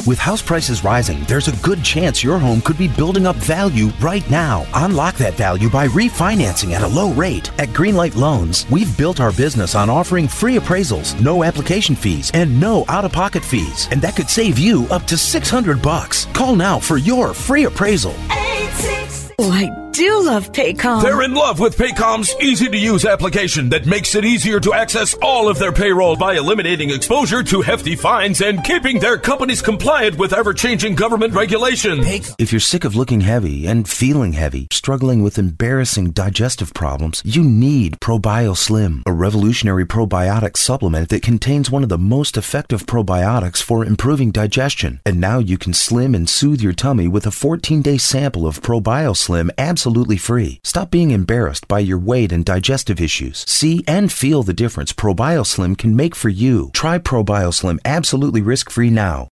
With house prices rising, there's a good chance your home could be building up value right now. Unlock that value by refinancing at a low rate. At Greenlight Loans, we've built our business on offering free appraisals, no application fees, and no out-of-pocket fees. And that could save you up to $600. Call now for your free appraisal. Oh, I do love Paycom. They're in love with Paycom's easy-to-use application that makes it easier to access all of their payroll by eliminating exposure to hefty fines and keeping their companies compliant with ever-changing government regulations. If you're sick of looking heavy and feeling heavy, struggling with embarrassing digestive problems, you need ProBio Slim, a revolutionary probiotic supplement that contains one of the most effective probiotics for improving digestion. And now you can slim and soothe your tummy with a 14-day sample of ProBio Slim absolutely free. Stop being embarrassed by your weight and digestive issues. See and feel the difference ProBio Slim can make for you. Try ProBio Slim absolutely risk-free now.